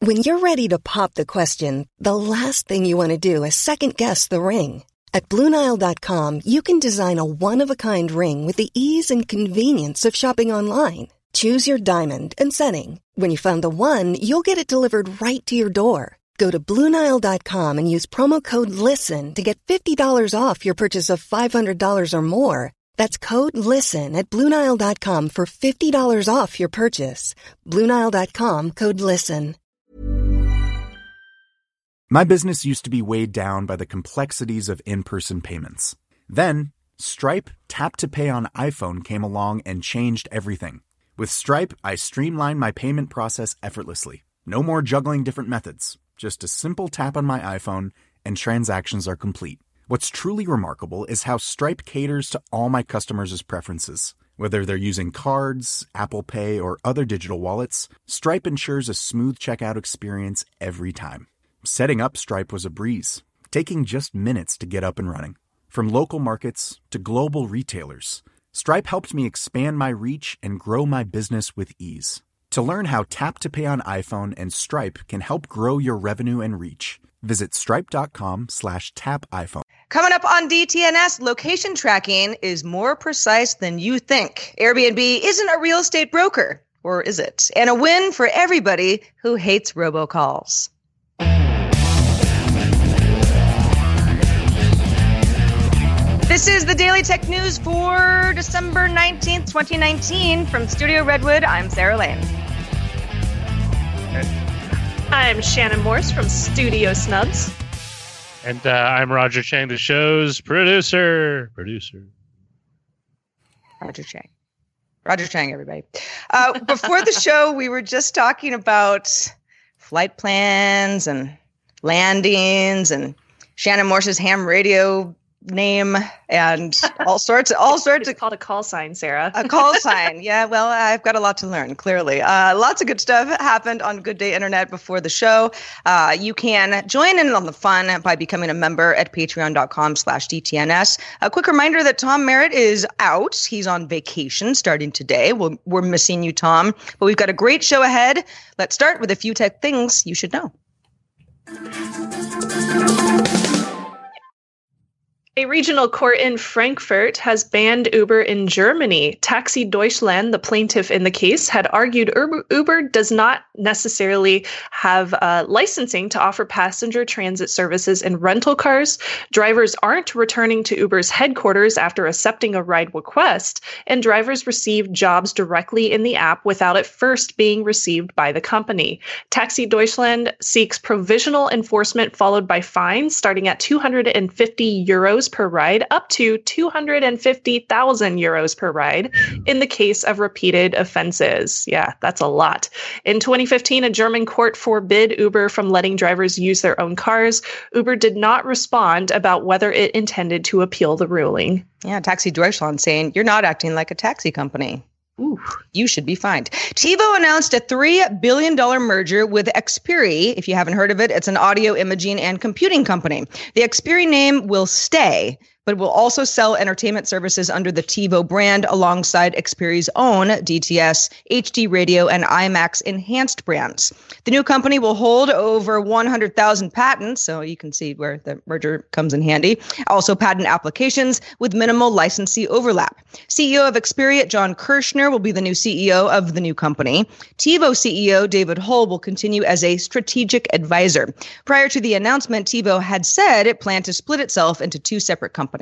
When you're ready to pop the question, the last thing you want to do is second-guess the ring. At BlueNile.com, you can design a one-of-a-kind ring with the ease and convenience of shopping online. Choose your diamond and setting. When you find the one, you'll get it delivered right to your door. Go to BlueNile.com and use promo code LISTEN to get $50 off your purchase of $500 or more. That's code LISTEN at BlueNile.com for $50 off your purchase. BlueNile.com, code LISTEN. My business used to be weighed down by the complexities of in-person payments. Then, Stripe Tap to Pay on iPhone came along and changed everything. With Stripe, I streamlined my payment process effortlessly. No more juggling different methods. Just a simple tap on my iPhone and transactions are complete. What's truly remarkable is how Stripe caters to all my customers' preferences. Whether they're using cards, Apple Pay, or other digital wallets, Stripe ensures a smooth checkout experience every time. Setting up Stripe was a breeze, taking just minutes to get up and running. From local markets to global retailers, Stripe helped me expand my reach and grow my business with ease. To learn how Tap to Pay on iPhone and Stripe can help grow your revenue and reach, visit stripe.com/tapiphone. Coming up on DTNS, location tracking is more precise than you think. Airbnb isn't a real estate broker, or is it? And a win for everybody who hates robocalls. This is the Daily Tech News for December 19th, 2019. From Studio Redwood, I'm Sarah Lane. I'm Shannon Morse from Studio Snubs. And I'm Roger Chang, the show's producer. Roger Chang, everybody. Before the show, we were just talking about flight plans and landings and Shannon Morse's ham radio name and all sorts It's of called a call sign, Sarah. A call sign. Yeah, well, I've got a lot to learn, clearly. Lots of good stuff happened on Good Day Internet before the show. You can join in on the fun by becoming a member at patreon.com/DTNS. A quick reminder that Tom Merritt is out. He's on vacation starting today. We're missing you, Tom, but we've got a great show ahead. Let's start with a few tech things you should know. A regional court in Frankfurt has banned Uber in Germany. Taxi Deutschland, the plaintiff in the case, had argued Uber does not necessarily have licensing to offer passenger transit services in rental cars. Drivers aren't returning to Uber's headquarters after accepting a ride request, and drivers receive jobs directly in the app without it first being received by the company. Taxi Deutschland seeks provisional enforcement followed by fines starting at €250 per ride up to €250,000 per ride in the case of repeated offenses. Yeah, that's a lot. In 2015, a German court forbid Uber from letting drivers use their own cars. Uber did not respond about whether it intended to appeal the ruling. Yeah, Taxi Deutschland saying, you're not acting like a taxi company. Ooh, you should be fined. TiVo announced a $3 billion merger with Xperi. If you haven't heard of it, it's an audio imaging and computing company. The Xperi name will stay, but will also sell entertainment services under the TiVo brand alongside Xperi's own DTS, HD Radio, and IMAX enhanced brands. The new company will hold over 100,000 patents, so you can see where the merger comes in handy. Also patent applications with minimal licensee overlap. CEO of Xperi, John Kirshner, will be the new CEO of the new company. TiVo CEO David Hull will continue as a strategic advisor. Prior to the announcement, TiVo had said it planned to split itself into two separate companies.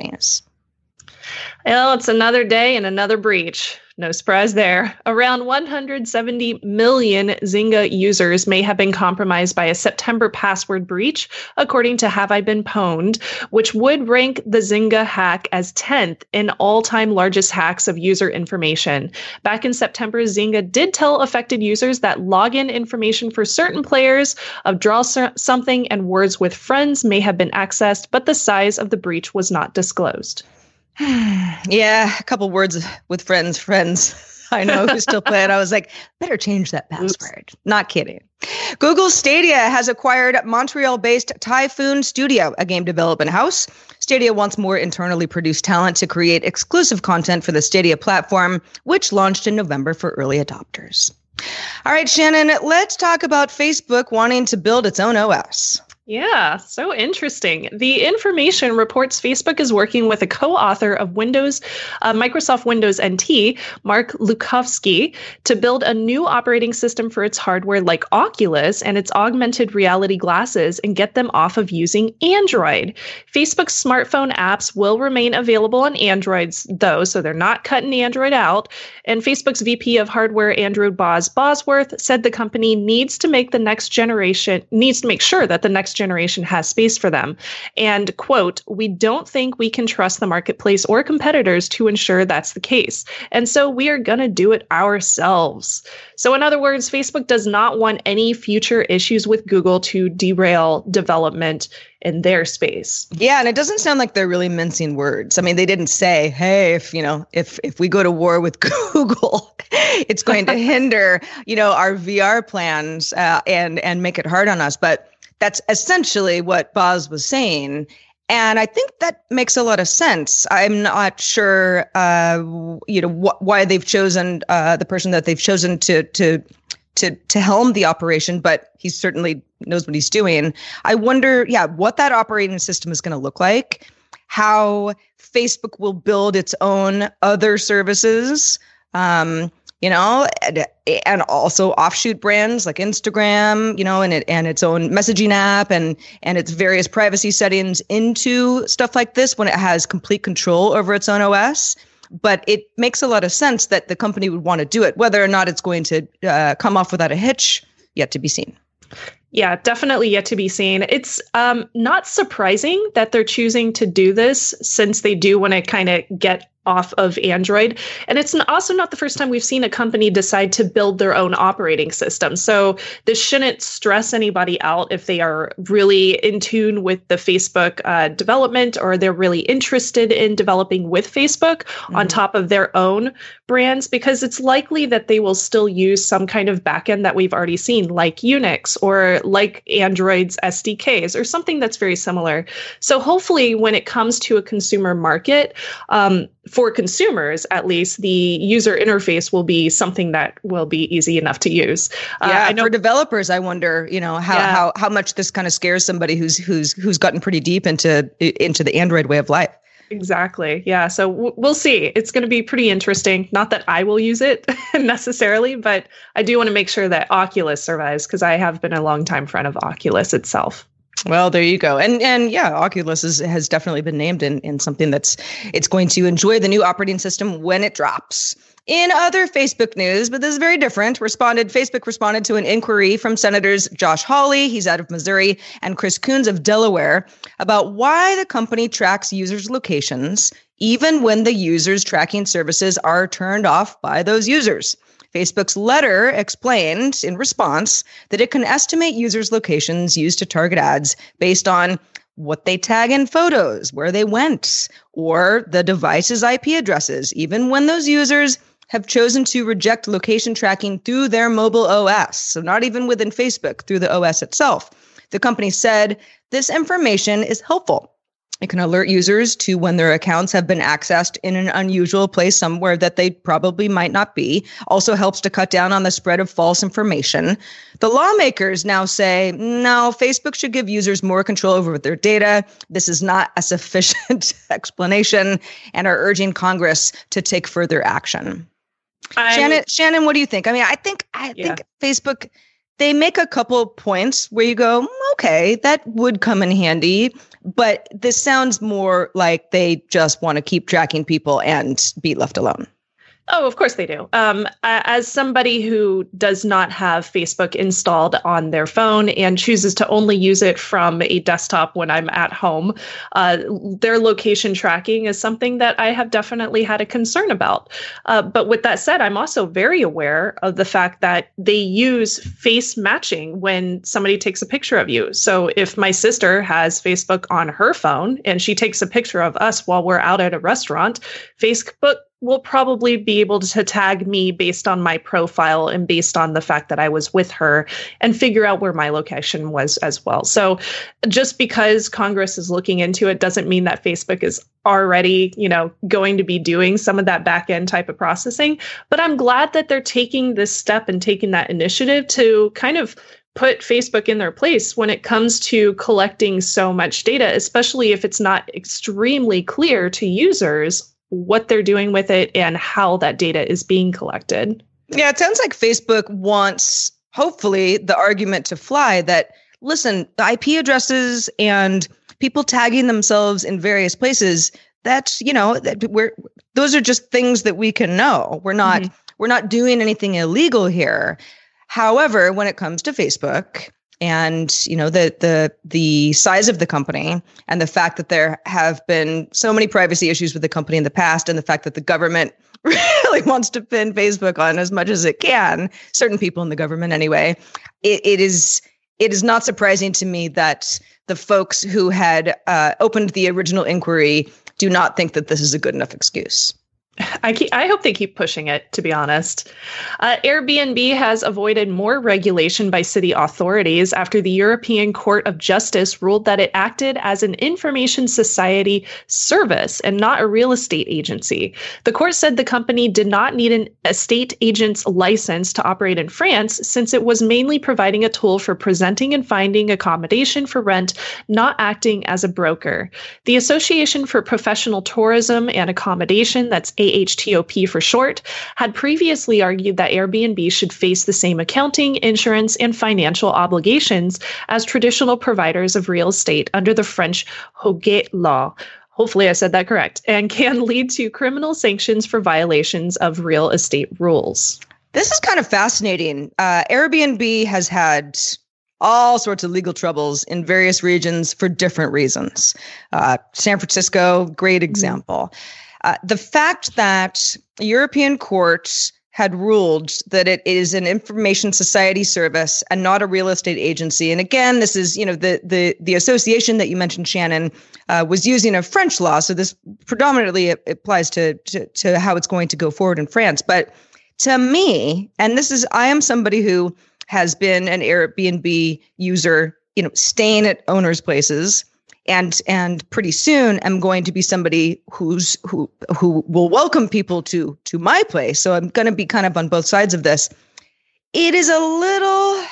Well, it's another day and another breach. No surprise there. Around 170 million Zynga users may have been compromised by a September password breach, according to Have I Been Pwned, which would rank the Zynga hack as 10th in all-time largest hacks of user information. Back in September, Zynga did tell affected users that login information for certain players of Draw Something and Words with Friends may have been accessed, but the size of the breach was not disclosed. Yeah, a couple words with friends. I know who still play it. I was like, better change that password. Oops. Not kidding. Google Stadia has acquired Montreal-based Typhoon Studio, a game development house. Stadia wants more internally produced talent to create exclusive content for the Stadia platform, which launched in November for early adopters. All right, Shannon, let's talk about Facebook wanting to build its own OS. Yeah, so interesting. The Information reports Facebook is working with a co-author of Microsoft Windows NT, Mark Lukowski, to build a new operating system for its hardware like Oculus and its augmented reality glasses and get them off of using Android. Facebook's smartphone apps will remain available on Androids, though, so they're not cutting Android out. And Facebook's VP of Hardware, Andrew Bosworth, said the company needs to make sure that the next generation has space for them. And, quote, "We don't think we can trust the marketplace or competitors to ensure that's the case. And so we are going to do it ourselves." So in other words, Facebook does not want any future issues with Google to derail development in their space. Yeah, and it doesn't sound like they're really mincing words. I mean, they didn't say, hey, if we go to war with Google, it's going to hinder, our VR plans and make it hard on us. But that's essentially what Boz was saying. And I think that makes a lot of sense. I'm not sure, why they've chosen the person that they've chosen to helm the operation, but he certainly knows what he's doing. I wonder, what that operating system is going to look like, how Facebook will build its own other services, and also offshoot brands like Instagram, and its own messaging app and its various privacy settings into stuff like this when it has complete control over its own OS. But it makes a lot of sense that the company would want to do it. Whether or not it's going to come off without a hitch, yet to be seen. Yeah, definitely yet to be seen. It's not surprising that they're choosing to do this since they do want to kind of get off of Android. And it's also not the first time we've seen a company decide to build their own operating system. So this shouldn't stress anybody out if they are really in tune with the Facebook development, or they're really interested in developing with Facebook on top of their own brands, because it's likely that they will still use some kind of backend that we've already seen, like Unix or like Android's SDKs or something that's very similar. So hopefully when it comes to a consumer market, for consumers, at least, the user interface will be something that will be easy enough to use. I know for developers, I wonder, how much this kind of scares somebody who's gotten pretty deep into the Android way of life. Exactly. Yeah. So we'll see. It's going to be pretty interesting. Not that I will use it necessarily, but I do want to make sure that Oculus survives, because I have been a longtime friend of Oculus itself. Well, there you go. And yeah, Oculus has definitely been named in something it's going to enjoy the new operating system when it drops. In other Facebook news, but this is very different, Facebook responded to an inquiry from Senators Josh Hawley, he's out of Missouri, and Chris Coons of Delaware about why the company tracks users' locations even when the users' tracking services are turned off by those users. Facebook's letter explained in response that it can estimate users' locations used to target ads based on what they tag in photos, where they went, or the device's IP addresses, even when those users have chosen to reject location tracking through their mobile OS. So not even within Facebook, through the OS itself. The company said this information is helpful. It can alert users to when their accounts have been accessed in an unusual place somewhere that they probably might not be. Also helps to cut down on the spread of false information. The lawmakers now say, no, Facebook should give users more control over their data. This is not a sufficient explanation, and are urging Congress to take further action. Shannon, what do you think? I mean, I think Facebook, they make a couple points where you go, okay, that would come in handy. But this sounds more like they just want to keep tracking people and be left alone. Oh, of course they do. As somebody who does not have Facebook installed on their phone and chooses to only use it from a desktop when I'm at home, their location tracking is something that I have definitely had a concern about. But with that said, I'm also very aware of the fact that they use face matching when somebody takes a picture of you. So if my sister has Facebook on her phone and she takes a picture of us while we're out at a restaurant, Facebook will probably be able to tag me based on my profile and based on the fact that I was with her and figure out where my location was as well. So just because Congress is looking into it doesn't mean that Facebook is already, going to be doing some of that back end type of processing. But I'm glad that they're taking this step and taking that initiative to kind of put Facebook in their place when it comes to collecting so much data, especially if it's not extremely clear to users what they're doing with it and how that data is being collected. Yeah, it sounds like Facebook wants, hopefully, the argument to fly that, listen, the IP addresses and people tagging themselves in various places, those are just things that we can know. We're not doing anything illegal here. However, when it comes to Facebook, and the size of the company and the fact that there have been so many privacy issues with the company in the past, and the fact that the government really wants to pin Facebook on as much as it can, certain people in the government anyway, it is not surprising to me that the folks who had opened the original inquiry do not think that this is a good enough excuse. I hope they keep pushing it, to be honest. Airbnb has avoided more regulation by city authorities after the European Court of Justice ruled that it acted as an information society service and not a real estate agency. The court said the company did not need an estate agent's license to operate in France, since it was mainly providing a tool for presenting and finding accommodation for rent, not acting as a broker. The Association for Professional Tourism and Accommodation, that's AHTOP for short, had previously argued that Airbnb should face the same accounting, insurance, and financial obligations as traditional providers of real estate under the French Hoguet law. Hopefully I said that correct, and can lead to criminal sanctions for violations of real estate rules. This is kind of fascinating. Airbnb has had all sorts of legal troubles in various regions for different reasons. San Francisco, great example. The fact that European courts had ruled that it is an information society service and not a real estate agency. And again, this is, the association that you mentioned, Shannon, was using a French law. So this predominantly applies to how it's going to go forward in France. But to me, and I am somebody who has been an Airbnb user, staying at owners' places. And pretty soon I'm going to be somebody who will welcome people to my place. So I'm going to be kind of on both sides of this. It is a little,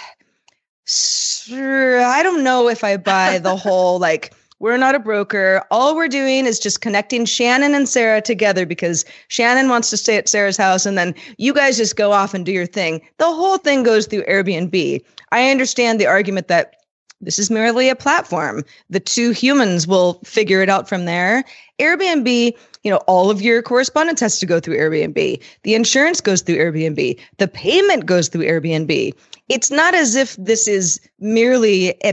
I don't know if I buy the whole, we're not a broker. All we're doing is just connecting Shannon and Sarah together because Shannon wants to stay at Sarah's house and then you guys just go off and do your thing. The whole thing goes through Airbnb. I understand the argument that this is merely a platform. The two humans will figure it out from there. Airbnb, all of your correspondence has to go through Airbnb. The insurance goes through Airbnb. The payment goes through Airbnb. It's not as if this is merely a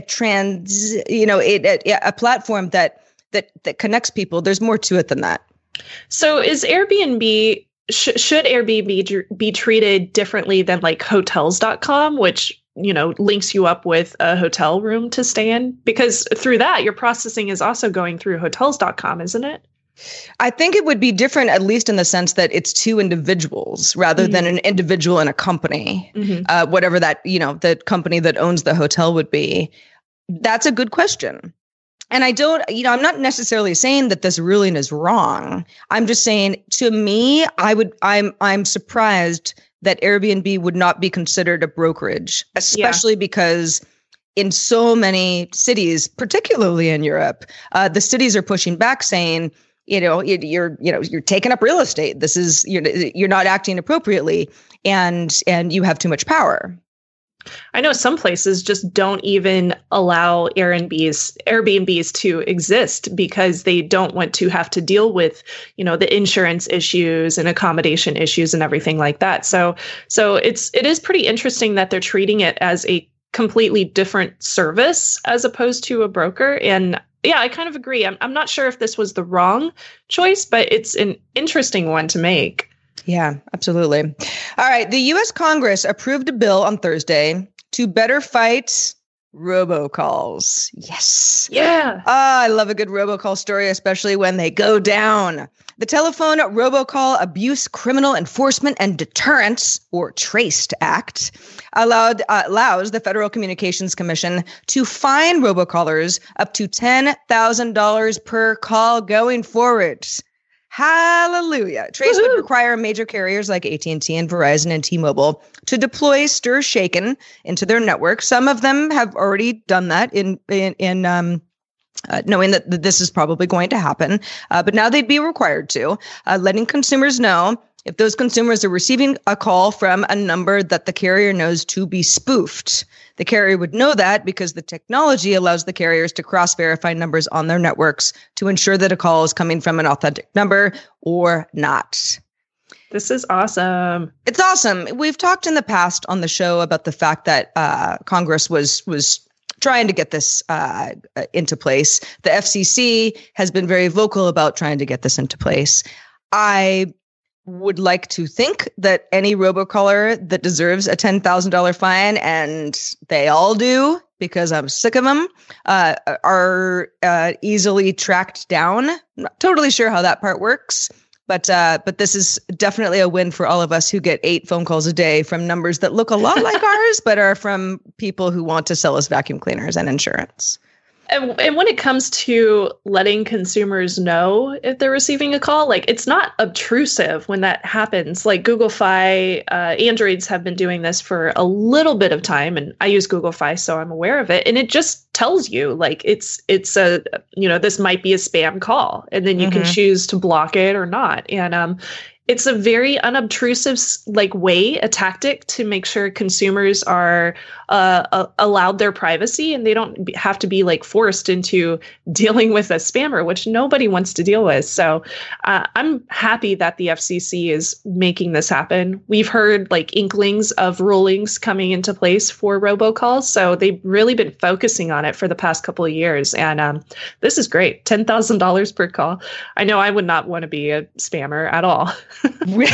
a platform that connects people. There's more to it than that. So is Airbnb, should Airbnb be treated differently than Hotels.com, which links you up with a hotel room to stay in? Because through that, your processing is also going through Hotels.com, isn't it? I think it would be different, at least in the sense that it's two individuals rather than an individual in a company, whatever that, the company that owns the hotel would be. That's a good question. And I'm not necessarily saying that this ruling is wrong. I'm just saying, to me, I'm surprised that Airbnb would not be considered a brokerage, especially because in so many cities, particularly in Europe, the cities are pushing back saying, you're taking up real estate. This is, you're not acting appropriately and you have too much power. I know some places just don't even allow Airbnbs to exist because they don't want to have to deal with, the insurance issues and accommodation issues and everything like that. So it is pretty interesting that they're treating it as a completely different service as opposed to a broker. And yeah, I kind of agree. I'm not sure if this was the wrong choice, but it's an interesting one to make. Yeah, absolutely. All right. The U.S. Congress approved a bill on Thursday to better fight robocalls. Yes. Yeah. I love a good robocall story, especially when they go down. The Telephone Robocall Abuse Criminal Enforcement and Deterrence, or TRACED Act, allows the Federal Communications Commission to fine robocallers up to $10,000 per call going forward. Hallelujah. Trace would require major carriers like AT&T and Verizon and T-Mobile to deploy STIR/SHAKEN into their network. Some of them have already done that in knowing that this is probably going to happen. But now they'd be required to, letting consumers know if those consumers are receiving a call from a number that the carrier knows to be spoofed. The carrier would know that because the technology allows the carriers to cross-verify numbers on their networks to ensure that a call is coming from an authentic number or not. This is awesome. It's awesome. We've talked in the past on the show about the fact that Congress was trying to get this into place. The FCC has been very vocal about trying to get this into place. I would like to think that any robocaller that deserves a $10,000 fine, and they all do because I'm sick of them, are easily tracked down. I'm not totally sure how that part works, but this is definitely a win for all of us who get 8 phone calls a day from numbers that look a lot like ours, but are from people who want to sell us vacuum cleaners and insurance. And when it comes to letting consumers know if they're receiving a call, like, it's not obtrusive when that happens. Like Google Fi, Androids have been doing this for a little bit of time, and I use Google Fi, so I'm aware of it. And it just tells you, like, it's a, this might be a spam call, and then you can choose to block it or not. And it's a very unobtrusive, a tactic to make sure consumers are allowed their privacy, and they don't have to be forced into dealing with a spammer, which nobody wants to deal with. So I'm happy that the FCC is making this happen. We've heard inklings of rulings coming into place for robocalls, so they've really been focusing on it for the past couple of years. And this is great. $10,000 per call. I know I would not want to be a spammer at all. Really?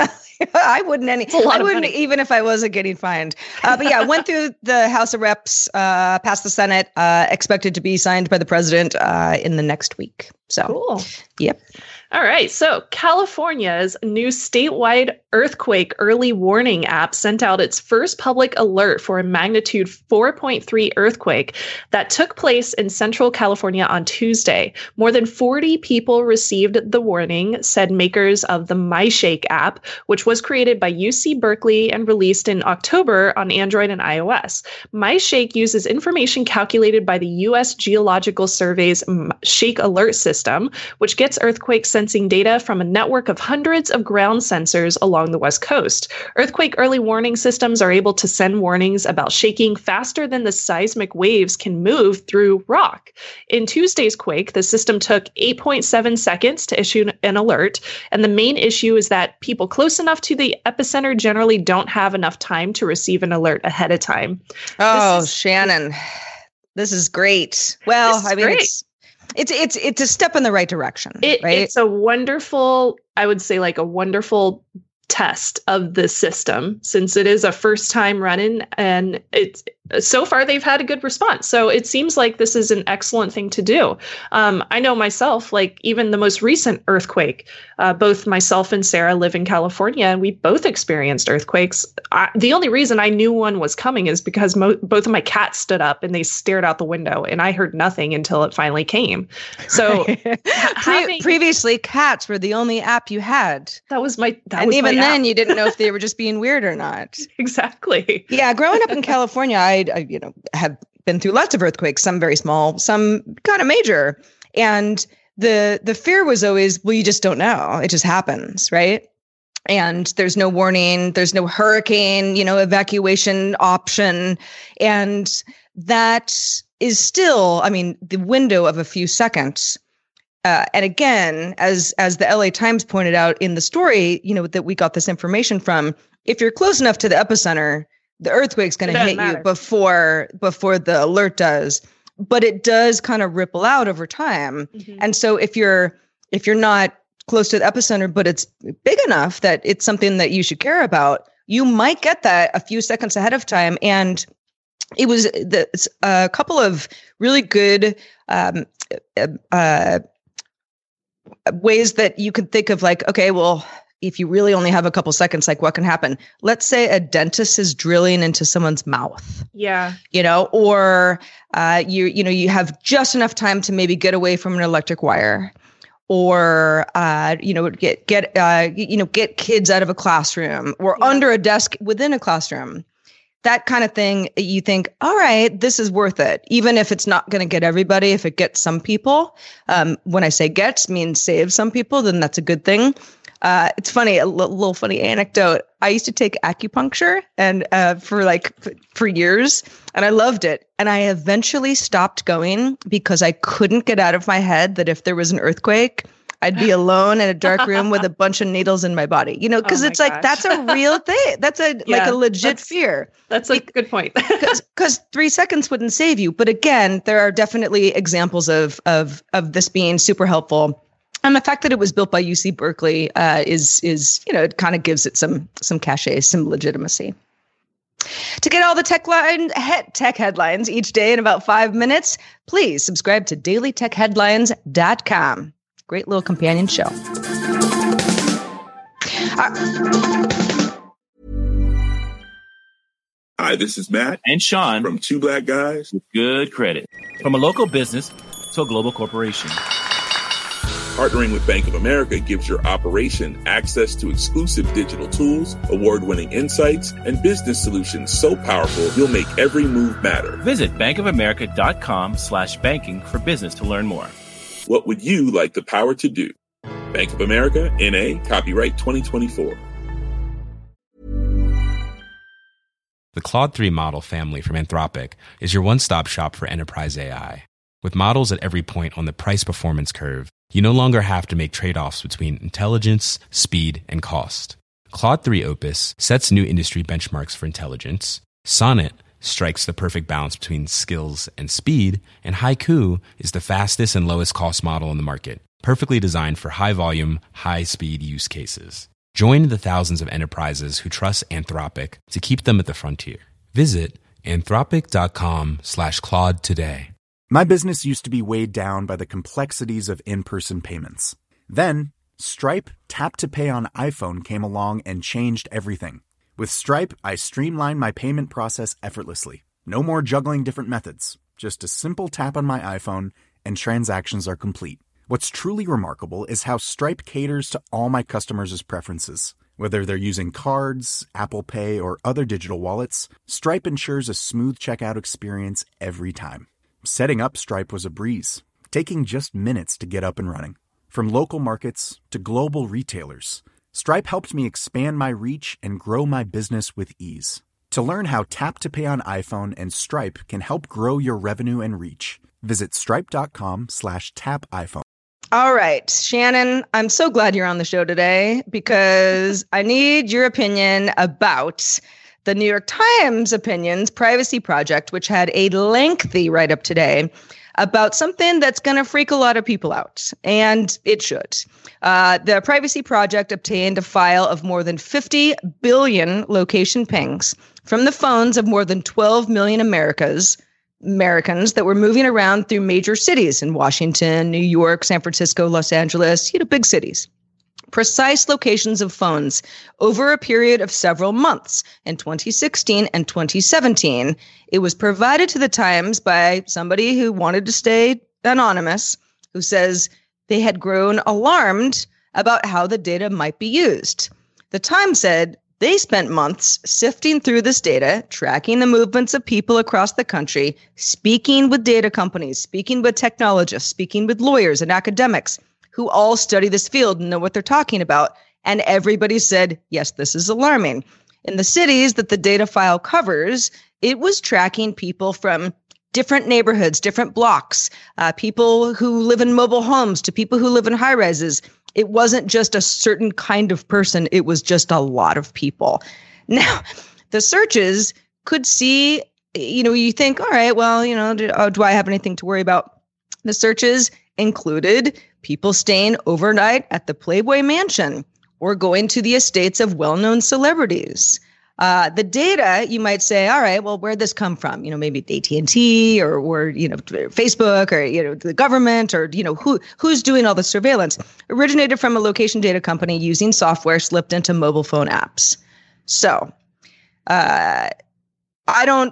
I wouldn't even if I wasn't getting fined. But yeah, went through the House of Reps, passed the Senate, expected to be signed by the president in the next week. So cool. Yep. All right. So California's new statewide earthquake early warning app sent out its first public alert for a magnitude 4.3 earthquake that took place in central California on Tuesday. More than 40 people received the warning, said makers of the MyShake app, which was created by UC Berkeley and released in October on Android and iOS. MyShake uses information calculated by the U.S. Geological Survey's Shake Alert system, which gets earthquake sensing data from a network of hundreds of ground sensors along the West Coast. Earthquake early warning systems are able to send warnings about shaking faster than the seismic waves can move through rock. In Tuesday's quake, the system took 8.7 seconds to issue an alert, and the main issue is that people close enough to the epicenter generally don't have enough time to receive an alert ahead of time. Oh, Shannon, this is great. Well, I mean, great. It's a step in the right direction, right? It's a wonderful, I would say, a wonderful test of the system, since it is a first time running, and it's so far they've had a good response. So it seems like this is an excellent thing to do. I know myself, even the most recent earthquake, both myself and Sarah live in California, and we both experienced earthquakes. The only reason I knew one was coming is because both of my cats stood up and they stared out the window, and I heard nothing until it finally came. So previously, cats were the only app you had. And even then, you didn't know if they were just being weird or not. Exactly. Yeah, growing up in California, I have been through lots of earthquakes, some very small, some kind of major. And the fear was always, well, you just don't know. It just happens, right? And there's no warning, there's no hurricane, evacuation option. And that is still, the window of a few seconds. And again, as the LA Times pointed out in the story, that we got this information from, if you're close enough to the epicenter, the earthquake's going to hit you before the alert does, but it does kind of ripple out over time. Mm-hmm. And so if you're not close to the epicenter, but it's big enough that it's something that you should care about, you might get that a few seconds ahead of time. And it was a couple of really good ways that you could think of, like, okay, well, if you really only have a couple seconds, like, what can happen? Let's say a dentist is drilling into someone's mouth. Yeah. Or you have just enough time to maybe get away from an electric wire, or get kids out of a classroom, or under a desk within a classroom. That kind of thing, you think, all right, this is worth it, even if it's not going to get everybody. If it gets some people, when I say gets, means save some people, then that's a good thing. It's funny, a little funny anecdote. I used to take acupuncture and for years, and I loved it. And I eventually stopped going because I couldn't get out of my head that if there was an earthquake, I'd be alone in a dark room with a bunch of needles in my body, because it's like, that's a real thing. That's a legit fear. That's a good point. Because 3 seconds wouldn't save you. But again, there are definitely examples of this being super helpful. And the fact that it was built by UC Berkeley is it kind of gives it some cachet, some legitimacy. To get all the tech headlines each day in about 5 minutes, please subscribe to dailytechheadlines.com. Great little companion show. Hi, this is Matt and Sean from Two Black Guys with Good Credit. From a local business to a global corporation, partnering with Bank of America gives your operation access to exclusive digital tools, award-winning insights, and business solutions so powerful you'll make every move matter. Visit bankofamerica.com/banking for business to learn more. What would you like the power to do? Bank of America, N.A., copyright 2024. The Claude 3 model family from Anthropic is your one-stop shop for enterprise AI. With models at every point on the price-performance curve, you no longer have to make trade-offs between intelligence, speed, and cost. Claude 3 Opus sets new industry benchmarks for intelligence. Sonnet strikes the perfect balance between skills and speed, and Haiku is the fastest and lowest cost model in the market, perfectly designed for high-volume, high-speed use cases. Join the thousands of enterprises who trust Anthropic to keep them at the frontier. Visit anthropic.com/Claude today. My business used to be weighed down by the complexities of in-person payments. Then, Stripe Tap to Pay on iPhone came along and changed everything. With Stripe, I streamlined my payment process effortlessly. No more juggling different methods. Just a simple tap on my iPhone and transactions are complete. What's truly remarkable is how Stripe caters to all my customers' preferences. Whether they're using cards, Apple Pay, or other digital wallets, Stripe ensures a smooth checkout experience every time. Setting up Stripe was a breeze, taking just minutes to get up and running. From local markets to global retailers, Stripe helped me expand my reach and grow my business with ease. To learn how Tap to Pay on iPhone and Stripe can help grow your revenue and reach, visit stripe.com/tapiphone. All right, Shannon, I'm so glad you're on the show today because I need your opinion about the New York Times Opinions Privacy Project, which had a lengthy write-up today about something that's going to freak a lot of people out, and it should. The Privacy Project obtained a file of more than 50 billion location pings from the phones of more than 12 million Americans that were moving around through major cities in Washington, New York, San Francisco, Los Angeles, big cities. Precise locations of phones over a period of several months in 2016 and 2017. It was provided to the Times by somebody who wanted to stay anonymous, who says they had grown alarmed about how the data might be used. The Times said they spent months sifting through this data, tracking the movements of people across the country, speaking with data companies, speaking with technologists, speaking with lawyers and academics who all study this field and know what they're talking about. And everybody said, yes, this is alarming. In the cities that the data file covers, it was tracking people from different neighborhoods, different blocks, people who live in mobile homes to people who live in high rises. It wasn't just a certain kind of person. It was just a lot of people. Now, the searches could see, you think, all right, well, do I have anything to worry about? The searches included people staying overnight at the Playboy Mansion or going to the estates of well-known celebrities. The data, you might say, all right, well, where'd this come from? Maybe AT&T or Facebook or, the government or, who's doing all the surveillance originated from a location data company using software slipped into mobile phone apps. So I don't,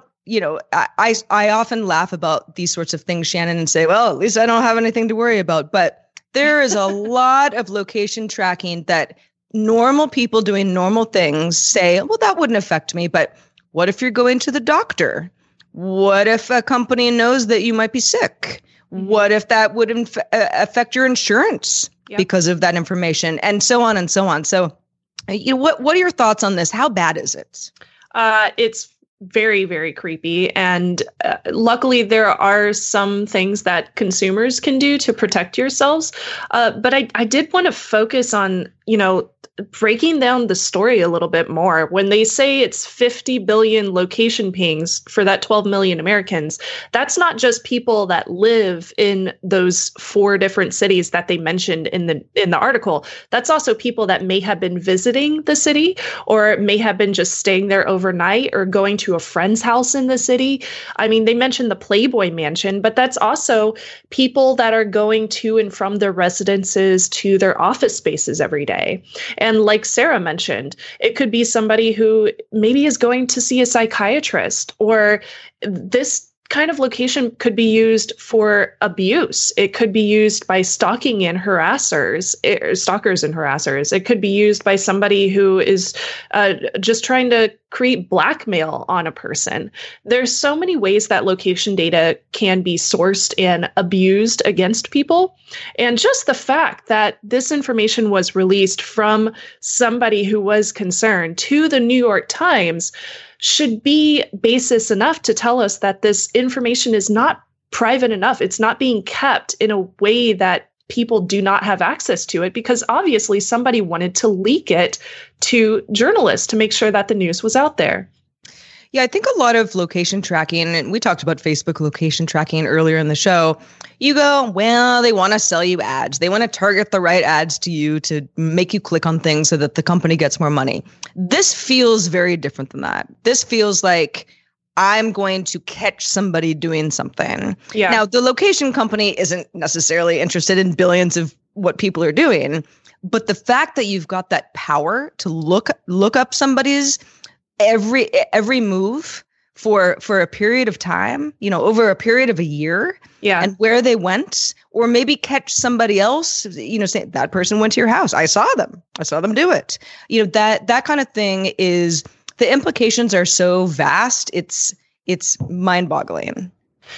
I often laugh about these sorts of things, Shannon, and say, well, at least I don't have anything to worry about. But there is a lot of location tracking that normal people doing normal things say, well, that wouldn't affect me. But what if you're going to the doctor? What if a company knows that you might be sick? What if that would affect your insurance because of that information, and so on and so on? So, what are your thoughts on this? How bad is it? It's very, very creepy. And luckily, there are some things that consumers can do to protect yourselves. But I did want to focus on, breaking down the story a little bit more. When they say it's 50 billion location pings for that 12 million Americans, that's not just people that live in those 4 different cities that they mentioned in the article. That's also people that may have been visiting the city or may have been just staying there overnight or going to a friend's house in the city. I mean, they mentioned the Playboy Mansion, but that's also people that are going to and from their residences to their office spaces every day. And like Sarah mentioned, it could be somebody who maybe is going to see a psychiatrist, or this kind of location could be used for abuse. It could be used by stalking and stalkers and harassers. It could be used by somebody who is just trying to create blackmail on a person. There's so many ways that location data can be sourced and abused against people. And just the fact that this information was released from somebody who was concerned to the New York Times should be basis enough to tell us that this information is not private enough. It's not being kept in a way that people do not have access to it, because obviously somebody wanted to leak it to journalists to make sure that the news was out there. Yeah, I think a lot of location tracking, and we talked about Facebook location tracking earlier in the show, you go, well, they want to sell you ads. They want to target the right ads to you to make you click on things so that the company gets more money. This feels very different than that. This feels like I'm going to catch somebody doing something. Yeah. Now, the location company isn't necessarily interested in billions of what people are doing, but the fact that you've got that power to look up somebody's every move for a period of time, over a period of a year, and where they went, or maybe catch somebody else, say that person went to your house. I saw them do it. That kind of thing is, the implications are so vast. It's mind-boggling.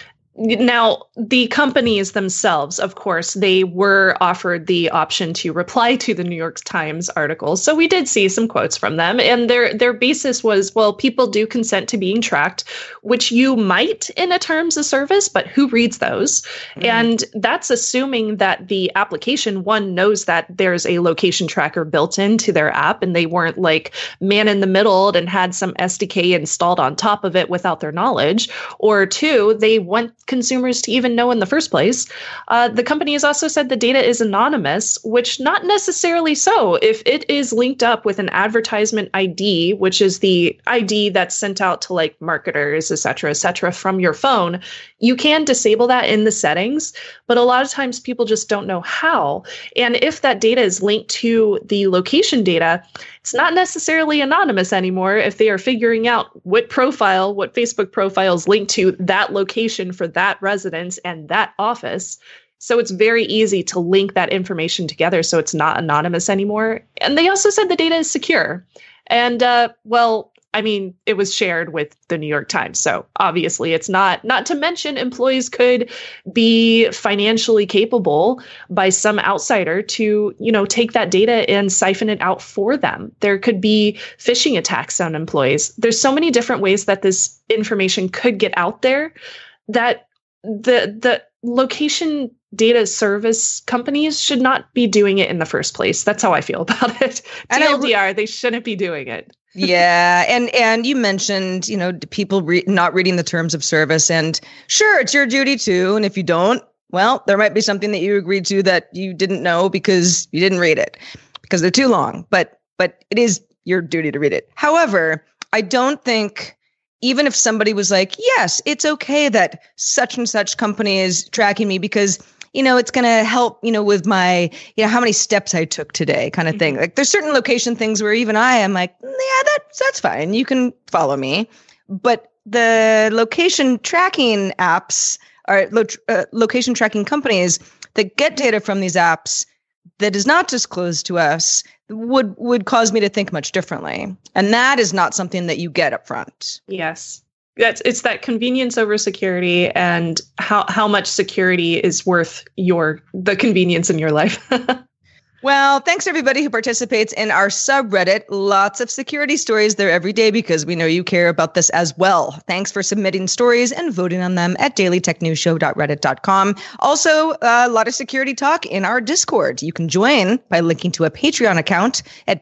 Now, the companies themselves, of course, they were offered the option to reply to the New York Times article. So we did see some quotes from them. And their basis was, well, people do consent to being tracked, which you might in a terms of service, but who reads those? Mm-hmm. And that's assuming that the application, one, knows that there's a location tracker built into their app, and they weren't like man in the middle and had some SDK installed on top of it without their knowledge. Or two, they want consumers to even know in the first place. The company has also said the data is anonymous, which not necessarily so. If it is linked up with an advertisement ID, which is the ID that's sent out to like marketers, et cetera, from your phone, you can disable that in the settings. But a lot of times people just don't know how. And if that data is linked to the location data, it's not necessarily anonymous anymore if they are figuring out what Facebook profile is linked to that location for that residence and that office. So it's very easy to link that information together so it's not anonymous anymore. And they also said the data is secure. And it was shared with the New York Times. So obviously it's not to mention employees could be financially capable by some outsider to, take that data and siphon it out for them. There could be phishing attacks on employees. There's so many different ways that this information could get out there that the location data service companies should not be doing it in the first place. That's how I feel about it. TLDR, they shouldn't be doing it. Yeah. And you mentioned, people not reading the terms of service, and sure, it's your duty to. And if you don't, well, there might be something that you agreed to that you didn't know because you didn't read it because they're too long, but it is your duty to read it. However, I don't think, even if somebody was like, yes, it's okay that such and such company is tracking me because, it's going to help, with my, how many steps I took today kind of thing. Like there's certain location things where even I am like, yeah, that's fine. You can follow me. But the location tracking apps or location tracking companies that get data from these apps that is not disclosed to us would cause me to think much differently. And that is not something that you get up front. Yes. It's that convenience over security and how much security is worth the convenience in your life. Well, thanks everybody who participates in our subreddit. Lots of security stories there every day because we know you care about this as well. Thanks for submitting stories and voting on them at dailytechnewsshow.reddit.com. Also, a lot of security talk in our Discord. You can join by linking to a Patreon account at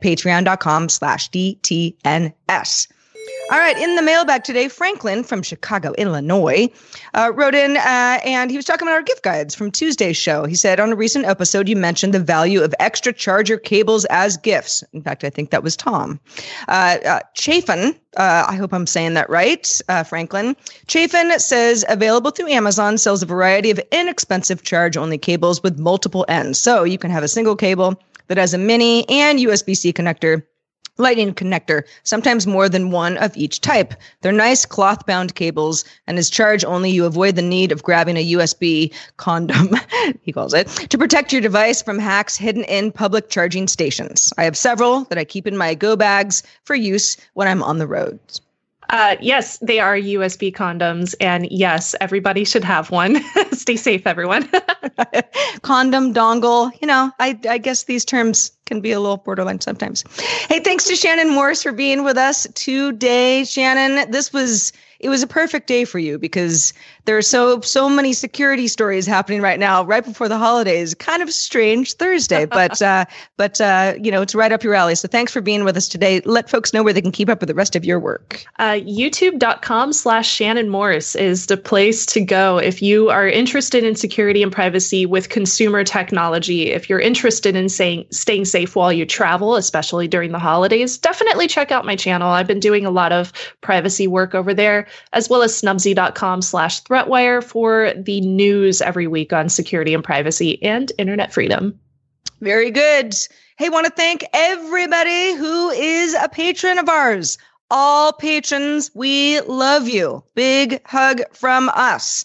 patreon.com/DTNS. All right, in the mailbag today, Franklin from Chicago, Illinois, wrote in and he was talking about our gift guides from Tuesday's show. He said, on a recent episode, you mentioned the value of extra charger cables as gifts. In fact, I think that was Tom. Chafin, I hope I'm saying that right, Franklin. Chafin says, available through Amazon, sells a variety of inexpensive charge-only cables with multiple ends. So you can have a single cable that has a mini and USB-C connector, Lightning connector, sometimes more than one of each type. They're nice cloth-bound cables, and as charge only, you avoid the need of grabbing a USB condom, he calls it, to protect your device from hacks hidden in public charging stations. I have several that I keep in my go bags for use when I'm on the road. Yes, they are USB condoms, and yes, everybody should have one. Stay safe, everyone. Condom, dongle, I guess these terms can be a little borderline sometimes. Hey, thanks to Shannon Morse for being with us today. Shannon, it was a perfect day for you because there are so many security stories happening right now, right before the holidays. Kind of strange Thursday, but it's right up your alley. So thanks for being with us today. Let folks know where they can keep up with the rest of your work. YouTube.com/Shannon Morse is the place to go if you are interested in security and privacy with consumer technology. If you're interested in staying safe while you travel, especially during the holidays, definitely check out my channel. I've been doing a lot of privacy work over there, as well as snubsy.com/threatwire for the news every week on security and privacy and internet freedom. Very good. Hey, want to thank everybody who is a patron of ours. All patrons, we love you. Big hug from us.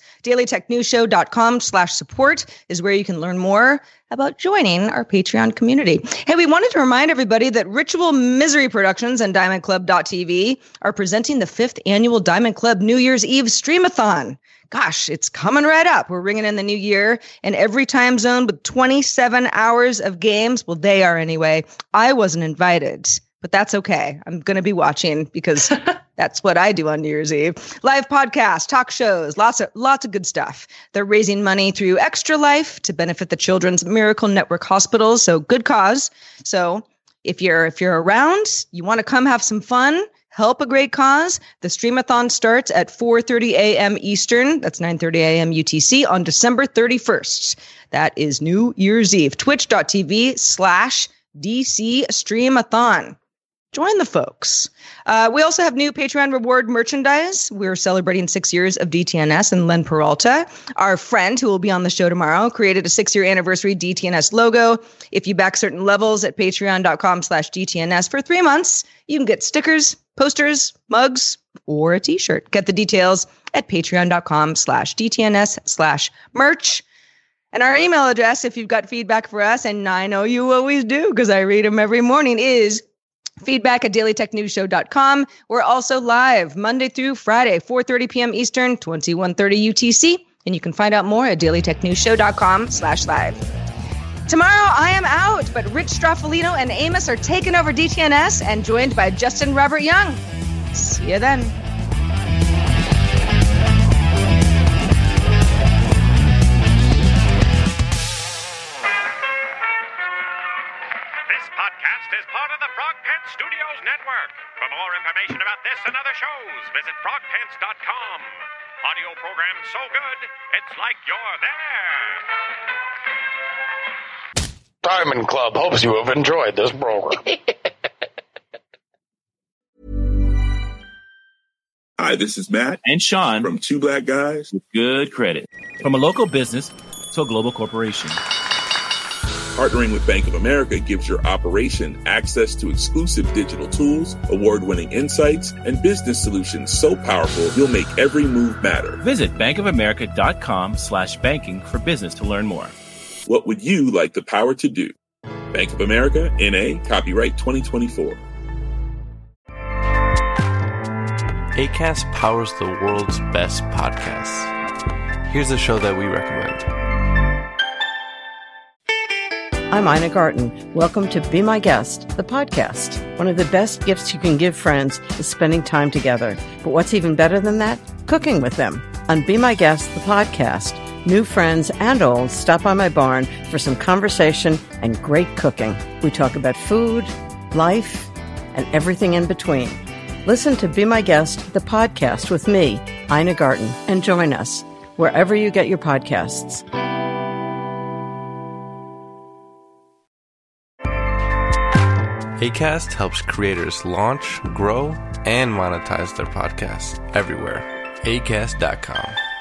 dailytechnewsshow.com/support is where you can learn more about joining our Patreon community. Hey, we wanted to remind everybody that Ritual Misery Productions and DiamondClub.tv are presenting the 5th annual Diamond Club New Year's Eve Streamathon. Gosh, it's coming right up. We're ringing in the new year, and every time zone with 27 hours of games. Well, they are anyway. I wasn't invited, but that's okay. I'm going to be watching because that's what I do on New Year's Eve. Live podcasts, talk shows, lots of good stuff. They're raising money through Extra Life to benefit the Children's Miracle Network hospitals. So good cause. So if you're around, you want to come have some fun, help a great cause. The Streamathon starts at 4:30 a.m. Eastern. That's 9:30 a.m. UTC on December 31st. That is New Year's Eve. Twitch.tv/DC Streamathon. Join the folks. We also have new Patreon reward merchandise. We're celebrating 6 years of DTNS, and Len Peralta, our friend who will be on the show tomorrow, created a 6-year anniversary DTNS logo. If you back certain levels at patreon.com/DTNS for 3 months, you can get stickers, posters, mugs, or a t-shirt. Get the details at patreon.com/DTNS/merch. And our email address, if you've got feedback for us, and I know you always do because I read them every morning, is feedback@dailytechnewsshow.com. We're also live Monday through Friday, 4:30 p.m. Eastern, 21:30 UTC. And you can find out more at dailytechnewsshow.com/live. Tomorrow I am out, but Rich Straffolino and Amos are taking over DTNS and joined by Justin Robert Young. See you then. Is part of the Frog Pants Studios Network. For more information about this and other shows, visit frogpants.com. Audio programs so good, it's like you're there. Diamond Club hopes you have enjoyed this program. Hi, this is Matt and Sean from Two Black Guys with Good Credit. From a local business to a global corporation. Partnering with Bank of America gives your operation access to exclusive digital tools, award-winning insights, and business solutions so powerful you'll make every move matter. Visit bankofamerica.com/banking for business to learn more. What would you like the power to do? Bank of America, N.A., copyright 2024. Acast powers the world's best podcasts. Here's a show that we recommend. I'm Ina Garten. Welcome to Be My Guest, the podcast. One of the best gifts you can give friends is spending time together. But what's even better than that? Cooking with them. On Be My Guest, the podcast, new friends and old stop by my barn for some conversation and great cooking. We talk about food, life, and everything in between. Listen to Be My Guest, the podcast with me, Ina Garten, and join us wherever you get your podcasts. Acast helps creators launch, grow, and monetize their podcasts everywhere. Acast.com.